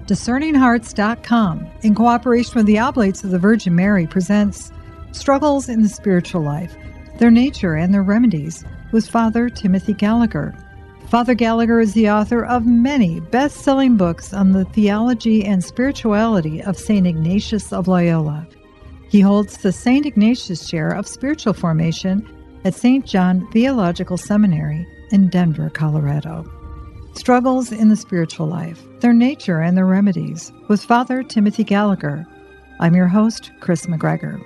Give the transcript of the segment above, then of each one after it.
DiscerningHearts.com, in cooperation with the Oblates of the Virgin Mary, presents Struggles in the Spiritual Life, Their Nature and Their Remedies, with Father Timothy Gallagher. Father Gallagher is the author of many best-selling books on the theology and spirituality of St. Ignatius of Loyola. He holds the St. Ignatius Chair of Spiritual Formation at St. John Theological Seminary in Denver, Colorado. Struggles in the Spiritual Life, Their Nature and Their Remedies, with Father Timothy Gallagher. I'm your host, Chris McGregor.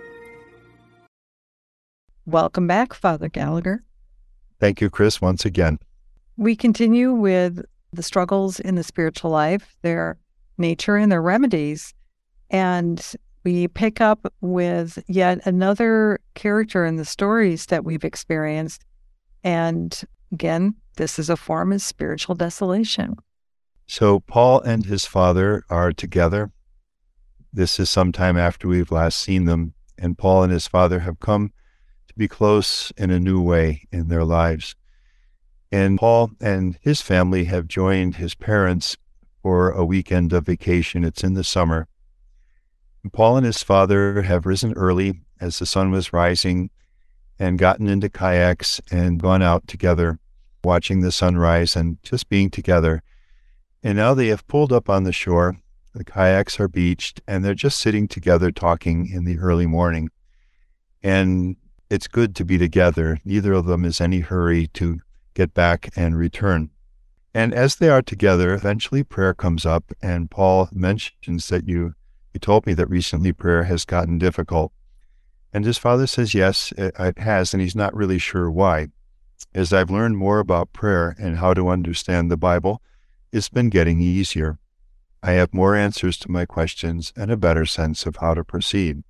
Welcome back, Father Gallagher. Thank you, Chris, once again. We continue with the struggles in the spiritual life, their nature and their remedies, and we pick up with yet another character in the stories that we've experienced. And again, this is a form of spiritual desolation. So Paul and his father are together. This is sometime after we've last seen them, and Paul and his father have come to be close in a new way in their lives. And Paul and his family have joined his parents for a weekend of vacation. It's in the summer. And Paul and his father have risen early as the sun was rising and gotten into kayaks and gone out together, watching the sunrise and just being together. And now they have pulled up on the shore. The kayaks are beached, and they're just sitting together talking in the early morning. And it's good to be together. Neither of them is in any hurry to get back and return. And as they are together, eventually prayer comes up, and Paul mentions that you told me that recently prayer has gotten difficult. And his father says, yes, it has, and he's not really sure why. As I've learned more about prayer and how to understand the Bible, it's been getting easier. I have more answers to my questions and a better sense of how to proceed.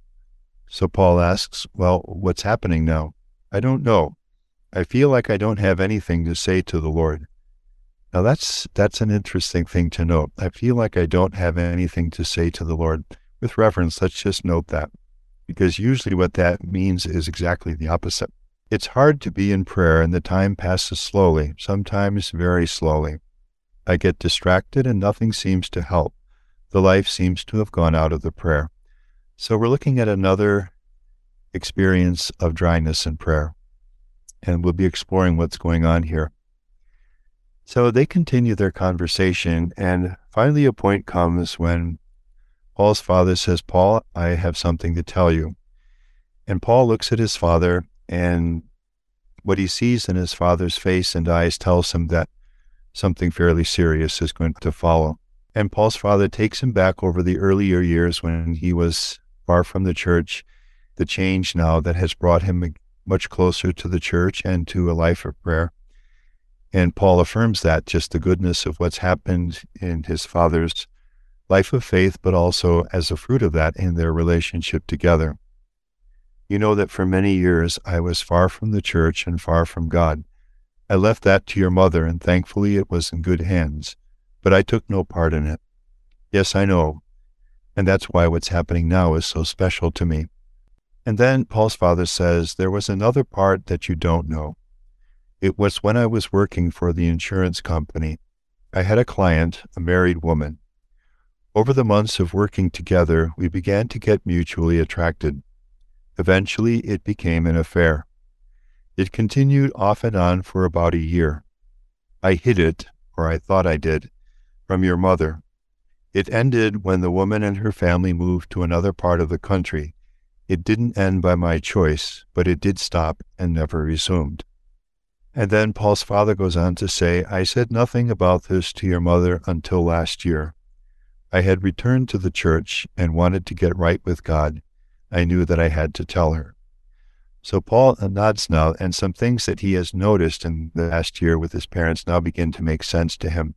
So Paul asks, well, what's happening now? I don't know. I feel like I don't have anything to say to the Lord. Now that's an interesting thing to note. I feel like I don't have anything to say to the Lord. With reverence, let's just note that, because usually what that means is exactly the opposite. It's hard to be in prayer and the time passes slowly, sometimes very slowly. I get distracted and nothing seems to help. The life seems to have gone out of the prayer. So we're looking at another experience of dryness in prayer, and we'll be exploring what's going on here. So they continue their conversation, and finally a point comes when Paul's father says, Paul, I have something to tell you. And Paul looks at his father, and what he sees in his father's face and eyes tells him that something fairly serious is going to follow. And Paul's father takes him back over the earlier years when he was far from the church, the change now that has brought him much closer to the church and to a life of prayer. And Paul affirms that, just the goodness of what's happened in his father's life of faith, but also as a fruit of that in their relationship together. You know that for many years I was far from the church and far from God. I left that to your mother, and thankfully it was in good hands, but I took no part in it. Yes, I know, and that's why what's happening now is so special to me. And then Paul's father says, there was another part that you don't know. It was when I was working for the insurance company. I had a client, a married woman. Over the months of working together, we began to get mutually attracted. Eventually, it became an affair. It continued off and on for about a year. I hid it, or I thought I did, from your mother. It ended when the woman and her family moved to another part of the country. It didn't end by my choice, but it did stop and never resumed. And then Paul's father goes on to say, I said nothing about this to your mother until last year. I had returned to the church and wanted to get right with God. I knew that I had to tell her. So Paul nods now, and some things that he has noticed in the last year with his parents now begin to make sense to him.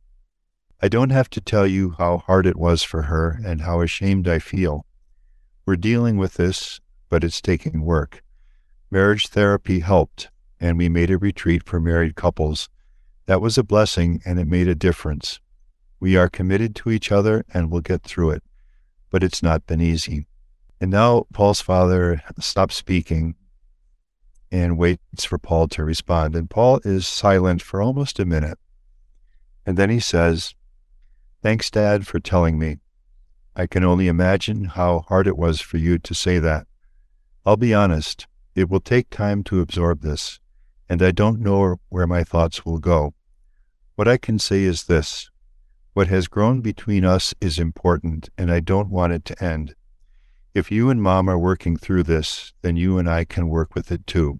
I don't have to tell you how hard it was for her and how ashamed I feel. We're dealing with this, but it's taking work. Marriage therapy helped, and we made a retreat for married couples. That was a blessing, and it made a difference. We are committed to each other, and we'll get through it. But it's not been easy. And now Paul's father stops speaking and waits for Paul to respond. And Paul is silent for almost a minute. And then he says, Thanks, Dad, for telling me. I can only imagine how hard it was for you to say that. I'll be honest, it will take time to absorb this, and I don't know where my thoughts will go. What I can say is this. What has grown between us is important, and I don't want it to end. If you and Mom are working through this, then you and I can work with it too.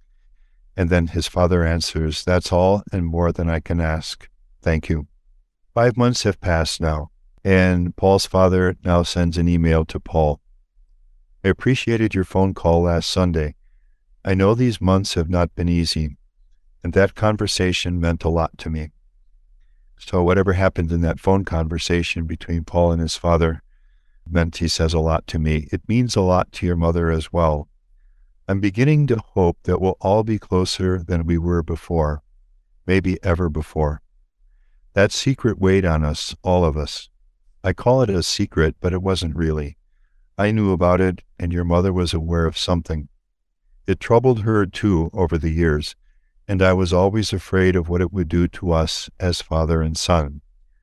And then his father answers, that's all and more than I can ask. Thank you. 5 months have passed now, and Paul's father now sends an email to Paul. I appreciated your phone call last Sunday. I know these months have not been easy, and that conversation meant a lot to me. So whatever happened in that phone conversation between Paul and his father meant, he says, a lot to me. It means a lot to your mother as well. I'm beginning to hope that we'll all be closer than we were before, maybe ever before. That secret weighed on us, all of us. I call it a secret, but it wasn't really. I knew about it, and your mother was aware of something. It troubled her, too, over the years, and I was always afraid of what it would do to us as father and son.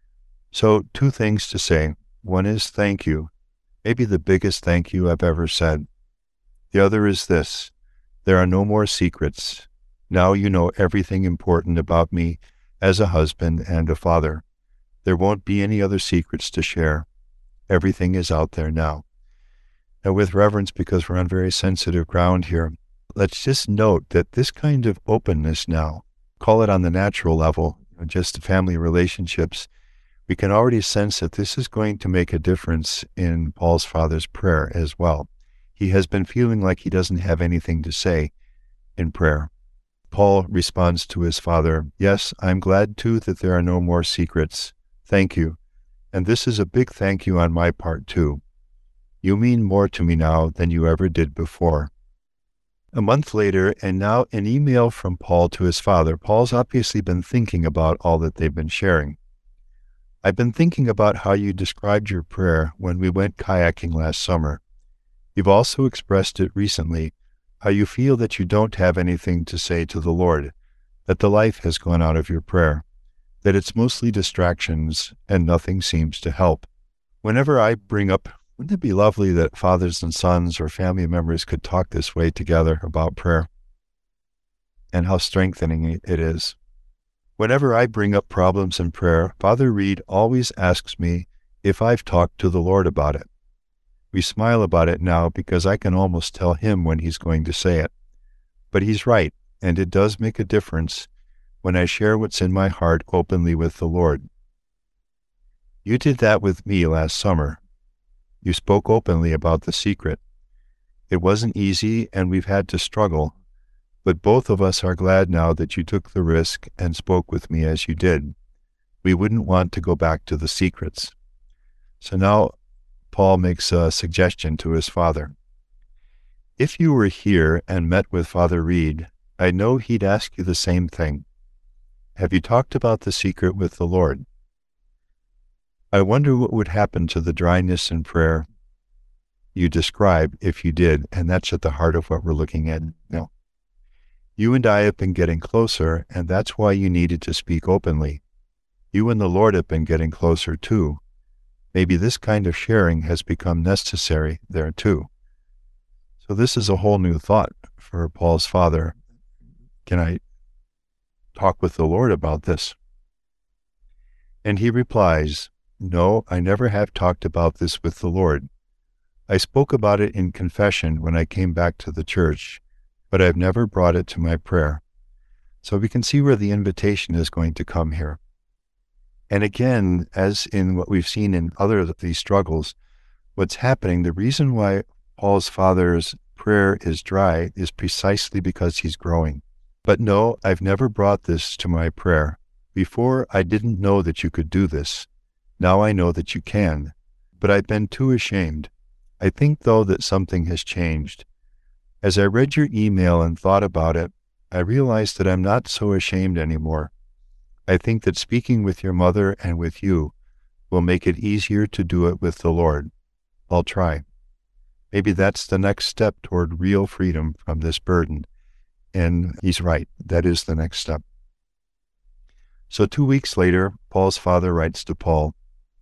So, 2 things to say. One is thank you, maybe the biggest thank you I've ever said. The other is this. There are no more secrets. Now you know everything important about me as a husband and a father. There won't be any other secrets to share. Everything is out there now. Now, with reverence, because we're on very sensitive ground here, let's just note that this kind of openness now, call it on the natural level, just family relationships, we can already sense that this is going to make a difference in Paul's father's prayer as well. He has been feeling like he doesn't have anything to say in prayer. Paul responds to his father, yes, I'm glad too that there are no more secrets. Thank you. And this is a big thank you on my part too. You mean more to me now than you ever did before. A month later, and now an email from Paul to his father. Paul's obviously been thinking about all that they've been sharing. I've been thinking about how you described your prayer when we went kayaking last summer. You've also expressed it recently, how you feel that you don't have anything to say to the Lord, that the life has gone out of your prayer, that it's mostly distractions and nothing seems to help. Whenever I bring up, wouldn't it be lovely that fathers and sons or family members could talk this way together about prayer and how strengthening it is? Whenever I bring up problems in prayer, Father Reed always asks me if I've talked to the Lord about it. We smile about it now because I can almost tell him when he's going to say it. But he's right, and it does make a difference when I share what's in my heart openly with the Lord. You did that with me last summer. You spoke openly about the secret. It wasn't easy, and we've had to struggle, but both of us are glad now that you took the risk and spoke with me as you did. We wouldn't want to go back to the secrets. So now Paul makes a suggestion to his father. If you were here and met with Father Reed, I know he'd ask you the same thing. Have you talked about the secret with the Lord? I wonder what would happen to the dryness in prayer you describe if you did, and that's at the heart of what we're looking at now. You and I have been getting closer, and that's why you needed to speak openly. You and the Lord have been getting closer too. Maybe this kind of sharing has become necessary there too. So this is a whole new thought for Paul's father. Can I talk with the Lord about this? And he replies, no, I never have talked about this with the Lord. I spoke about it in confession when I came back to the church, but I've never brought it to my prayer. So we can see where the invitation is going to come here. And again, as in what we've seen in other of these struggles, what's happening, the reason why Paul's father's prayer is dry is precisely because he's growing. But no, I've never brought this to my prayer. Before, I didn't know that you could do this. Now I know that you can. But I've been too ashamed. I think, though, that something has changed. As I read your email and thought about it, I realized that I'm not so ashamed anymore. I think that speaking with your mother and with you will make it easier to do it with the Lord. I'll try. Maybe that's the next step toward real freedom from this burden. And he's right. That is the next step. So 2 weeks later, Paul's father writes to Paul,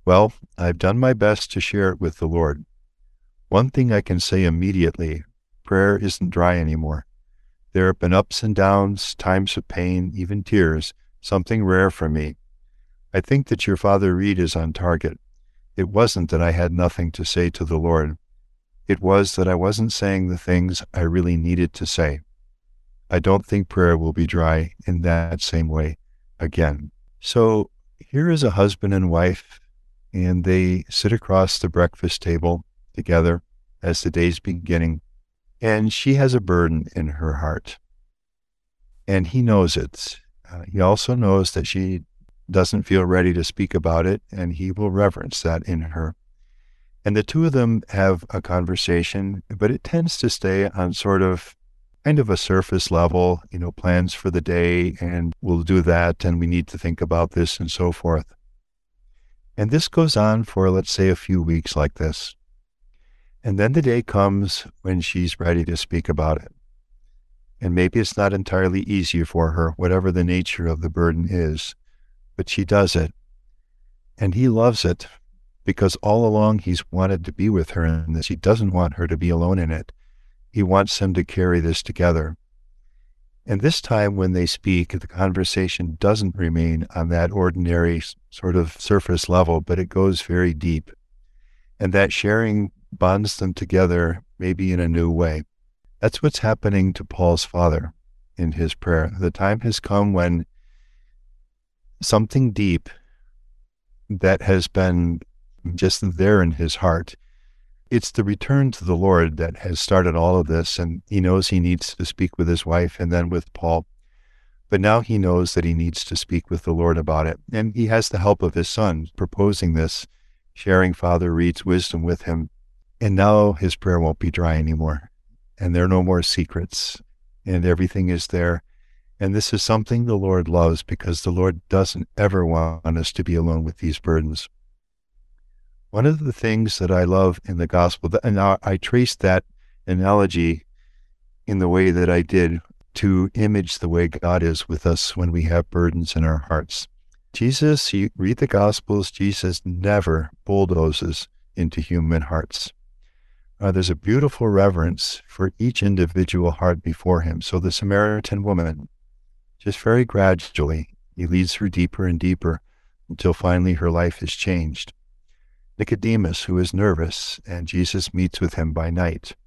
Well, I've done my best to share it with the Lord. One thing I can say immediately, prayer isn't dry anymore. There have been ups and downs, times of pain, even tears, something rare for me. I think that your Father Reed is on target. It wasn't that I had nothing to say to the Lord. It was that I wasn't saying the things I really needed to say. I don't think prayer will be dry in that same way again. So here is a husband and wife, and they sit across the breakfast table together as the day's beginning, and she has a burden in her heart. And he knows it. He also knows that she doesn't feel ready to speak about it, and he will reverence that in her. And the two of them have a conversation, but it tends to stay on kind of a surface level, plans for the day, and we'll do that, and we need to think about this, and so forth. And this goes on for, let's say, a few weeks like this. And then the day comes when she's ready to speak about it. And maybe it's not entirely easy for her, whatever the nature of the burden is, but she does it. And he loves it, because all along he's wanted to be with her in this. He doesn't want her to be alone in it. He wants them to carry this together. And this time when they speak, the conversation doesn't remain on that ordinary sort of surface level, but it goes very deep. And that sharing bonds them together, maybe in a new way. That's what's happening to Paul's father in his prayer. The time has come when something deep that has been just there in his heart, it's the return to the Lord that has started all of this, and he knows he needs to speak with his wife and then with Paul. But now he knows that he needs to speak with the Lord about it, and he has the help of his son proposing this, sharing Father Reed's wisdom with him. And now his prayer won't be dry anymore, and there are no more secrets, and everything is there. And this is something the Lord loves, because the Lord doesn't ever want us to be alone with these burdens. One of the things that I love in the gospel, and I traced that analogy in the way that I did to image the way God is with us when we have burdens in our hearts. Jesus, you read the Gospels, Jesus never bulldozes into human hearts. There's a beautiful reverence for each individual heart before him. So the Samaritan woman, just very gradually, he leads her deeper and deeper until finally her life is changed. Nicodemus, who is nervous, and Jesus meets with him by night.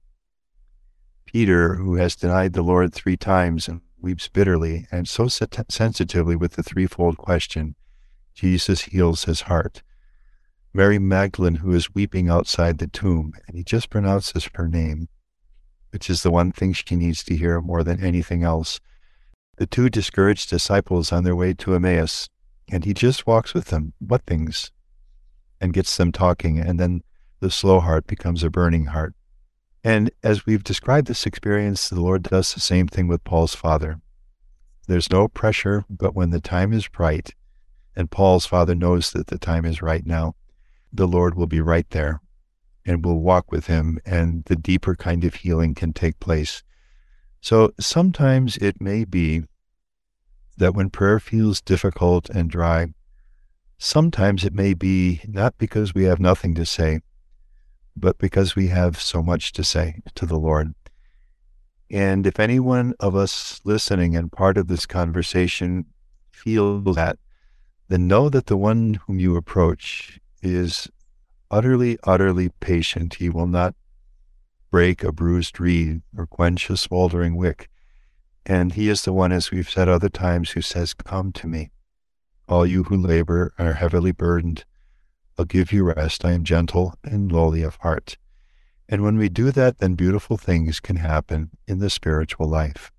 Peter, who has denied the Lord 3 times and weeps bitterly, and so sensitively with the threefold question, Jesus heals his heart. Mary Magdalene, who is weeping outside the tomb, and he just pronounces her name, which is the one thing she needs to hear more than anything else. The 2 discouraged disciples on their way to Emmaus, and he just walks with them. What things? And gets them talking, and then the slow heart becomes a burning heart. And as we've described this experience, the Lord does the same thing with Paul's father. There's no pressure, but when the time is right, and Paul's father knows that the time is right now, the Lord will be right there and will walk with him, and the deeper kind of healing can take place. So sometimes it may be that when prayer feels difficult and dry, sometimes it may be not because we have nothing to say, but because we have so much to say to the Lord. And if any one of us listening and part of this conversation feel that, then know that the one whom you approach is utterly, utterly patient. He will not break a bruised reed or quench a smoldering wick. And he is the one, as we've said other times, who says, "Come to me, all you who labor are heavily burdened. I'll give you rest. I am gentle and lowly of heart." And when we do that, then beautiful things can happen in the spiritual life.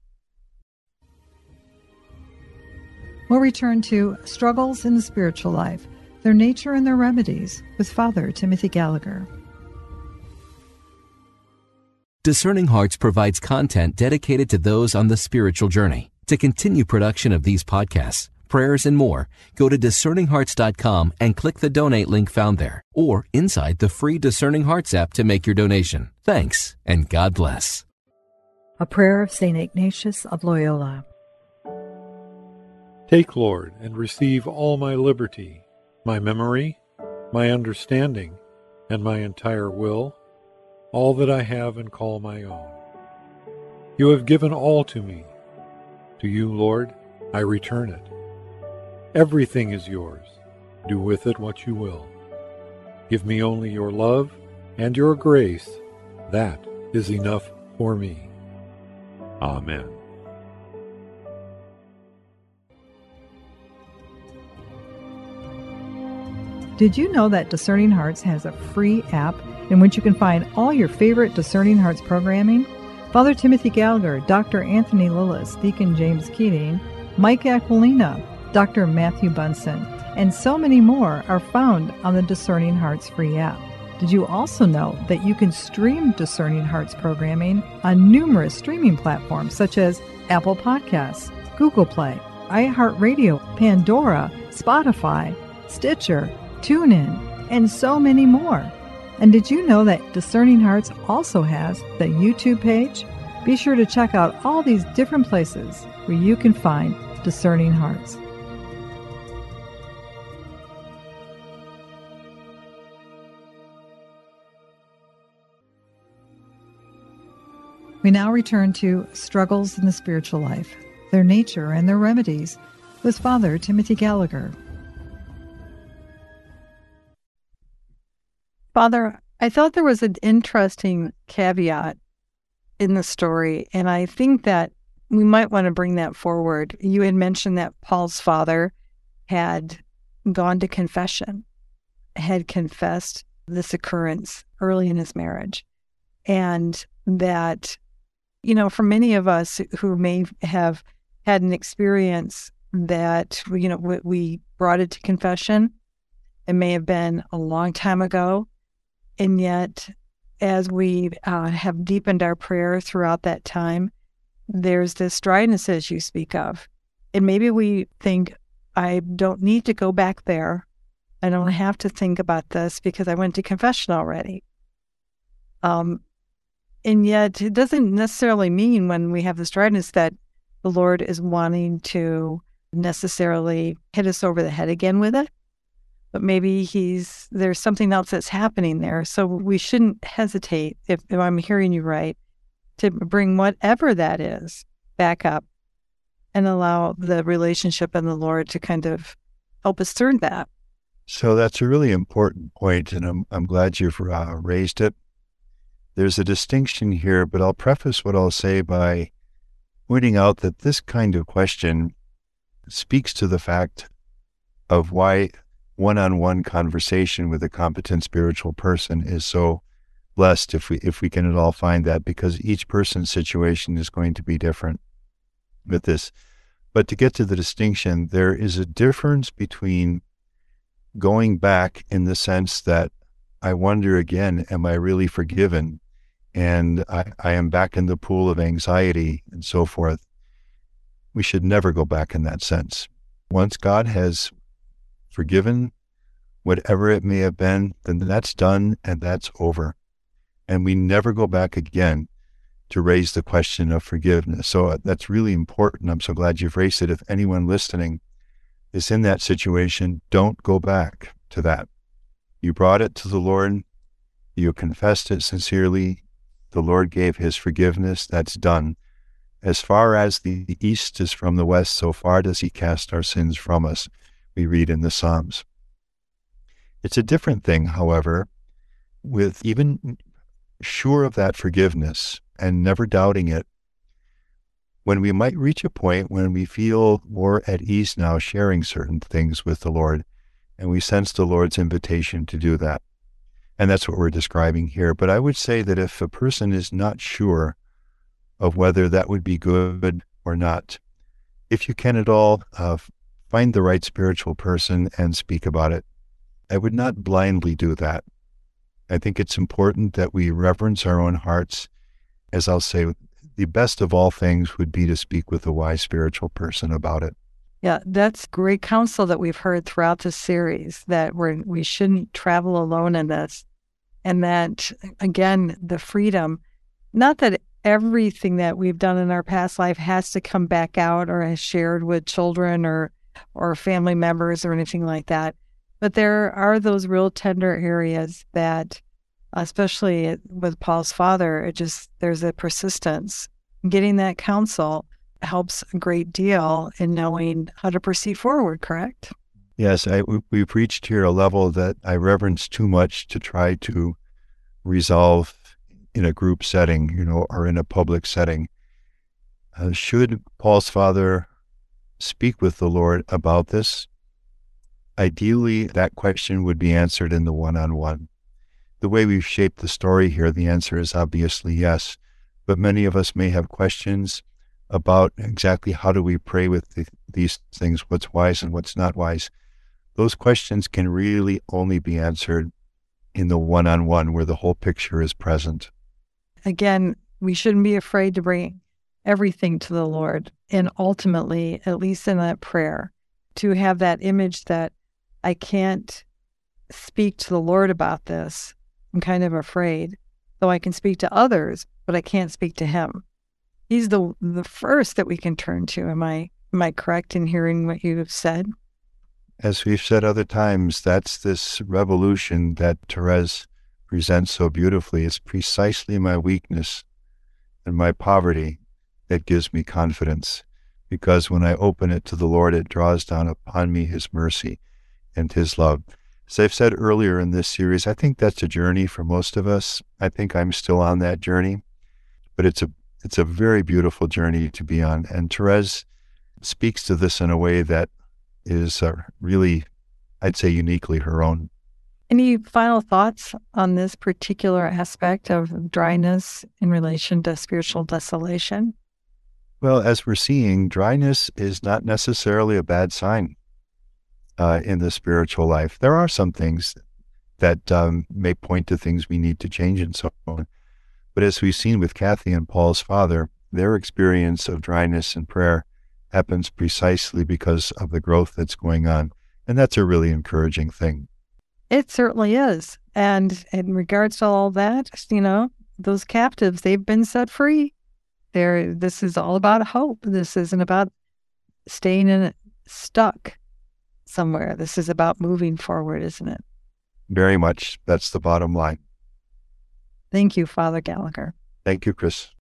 We'll return to Struggles in the Spiritual Life, Their Nature and Their Remedies, with Father Timothy Gallagher. Discerning Hearts provides content dedicated to those on the spiritual journey. To continue production of these podcasts, prayers, and more, go to discerninghearts.com and click the donate link found there, or inside the free Discerning Hearts app to make your donation. Thanks, and God bless. A prayer of St. Ignatius of Loyola. Take, Lord, and receive all my liberty, my memory, my understanding, and my entire will, all that I have and call my own. You have given all to me. To you, Lord, I return it. Everything is yours. Do with it what you will. Give me only your love and your grace. That is enough for me. Amen. Did you know that Discerning Hearts has a free app in which you can find all your favorite Discerning Hearts programming? Father Timothy Gallagher, Dr. Anthony Lillis, Deacon James Keating, Mike Aquilina, Dr. Matthew Bunson, and so many more are found on the Discerning Hearts free app. Did you also know that you can stream Discerning Hearts programming on numerous streaming platforms such as Apple Podcasts, Google Play, iHeartRadio, Pandora, Spotify, Stitcher, TuneIn, and so many more? And did you know that Discerning Hearts also has the YouTube page? Be sure to check out all these different places where you can find Discerning Hearts. We now return to Struggles in the Spiritual Life, Their Nature and Their Remedies, with Father Timothy Gallagher. Father, I thought there was an interesting caveat in the story, and I think that we might want to bring that forward. You had mentioned that Paul's father had gone to confession, had confessed this occurrence early in his marriage, and that, you know, for many of us who may have had an experience that, you know, we brought it to confession, it may have been a long time ago. And yet, as we have deepened our prayer throughout that time, there's this dryness as you speak of. And maybe we think, I don't need to go back there. I don't have to think about this because I went to confession already. And yet, it doesn't necessarily mean when we have this dryness that the Lord is wanting to necessarily hit us over the head again with it. But maybe there's something else that's happening there. So we shouldn't hesitate, if I'm hearing you right, to bring whatever that is back up and allow the relationship and the Lord to kind of help us through that. So that's a really important point, and I'm glad you've raised it. There's a distinction here, but I'll preface what I'll say by pointing out that this kind of question speaks to the fact of why one-on-one conversation with a competent spiritual person is so blessed, if we can at all find that, because each person's situation is going to be different with this. But to get to the distinction, there is a difference between going back in the sense that I wonder again, am I really forgiven? And I am back in the pool of anxiety and so forth. We should never go back in that sense. Once God has forgiven whatever it may have been, then that's done and that's over. And we never go back again to raise the question of forgiveness. So that's really important. I'm so glad you've raised it. If anyone listening is in that situation, don't go back to that. You brought it to the Lord. You confessed it sincerely. The Lord gave his forgiveness. That's done. As far as the east is from the west, so far does he cast our sins from us, we read in the Psalms. It's a different thing, however, with even sure of that forgiveness and never doubting it, when we might reach a point when we feel more at ease now sharing certain things with the Lord, and we sense the Lord's invitation to do that. And that's what we're describing here. But I would say that if a person is not sure of whether that would be good or not, if you can at all, find the right spiritual person and speak about it. I would not blindly do that. I think it's important that we reverence our own hearts. As I'll say, the best of all things would be to speak with a wise spiritual person about it. Yeah, that's great counsel that we've heard throughout this series, that we shouldn't travel alone in this. And that, again, the freedom, not that everything that we've done in our past life has to come back out or is shared with children or family members or anything like that, But there are those real tender areas that, especially with Paul's father, there's a persistence. Getting that counsel helps a great deal in knowing how to proceed forward, correct? Yes, we've reached here a level that I reverence too much to try to resolve in a group setting, or in a public setting. Should Paul's father speak with the Lord about this? Ideally, that question would be answered in the one-on-one. The way we've shaped the story here, the answer is obviously yes, but many of us may have questions about exactly how do we pray with these things, what's wise and what's not wise. Those questions can really only be answered in the one-on-one where the whole picture is present. Again, we shouldn't be afraid to bring everything to the Lord. And ultimately, at least in that prayer, to have that image that I can't speak to the Lord about this. I'm kind of afraid, though I can speak to others, but I can't speak to him. He's the first that we can turn to. Am I correct in hearing what you have said? As we've said other times, that's this revolution that Therese presents so beautifully. It's precisely my weakness and my poverty that gives me confidence, because when I open it to the Lord, it draws down upon me his mercy and his love. As I've said earlier in this series, I think that's a journey for most of us. I think I'm still on that journey, but it's a very beautiful journey to be on. And Therese speaks to this in a way that is really, I'd say, uniquely her own. Any final thoughts on this particular aspect of dryness in relation to spiritual desolation? Well, as we're seeing, dryness is not necessarily a bad sign in the spiritual life. There are some things that may point to things we need to change and so on. But as we've seen with Kathy and Paul's father, their experience of dryness in prayer happens precisely because of the growth that's going on. And that's a really encouraging thing. It certainly is. And in regards to all that, those captives, they've been set free. This is all about hope. This isn't about staying stuck somewhere. This is about moving forward, isn't it? Very much. That's the bottom line. Thank you, Father Gallagher. Thank you, Chris.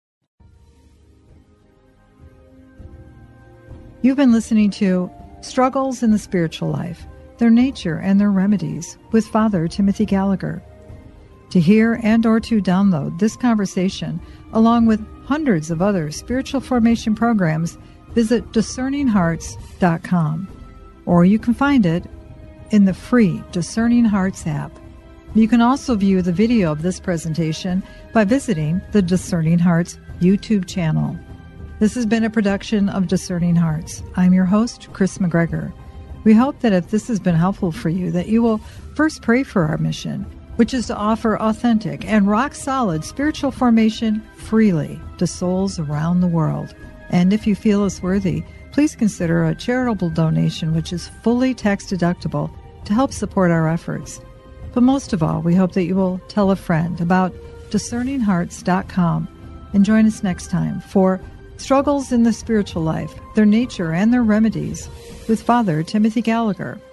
You've been listening to Struggles in the Spiritual Life, Their Nature and Their Remedies with Father Timothy Gallagher. To hear and or to download this conversation, along with hundreds of other spiritual formation programs, visit discerninghearts.com, or you can find it in the free Discerning Hearts app. You can also view the video of this presentation by visiting the Discerning Hearts YouTube channel. This has been a production of Discerning Hearts. I'm your host, Chris McGregor. We hope that if this has been helpful for you, that you will first pray for our mission, which is to offer authentic and rock-solid spiritual formation freely to souls around the world. And if you feel us worthy, please consider a charitable donation, which is fully tax-deductible, to help support our efforts. But most of all, we hope that you will tell a friend about discerninghearts.com and join us next time for Struggles in the Spiritual Life, Their Nature and Their Remedies with Father Timothy Gallagher.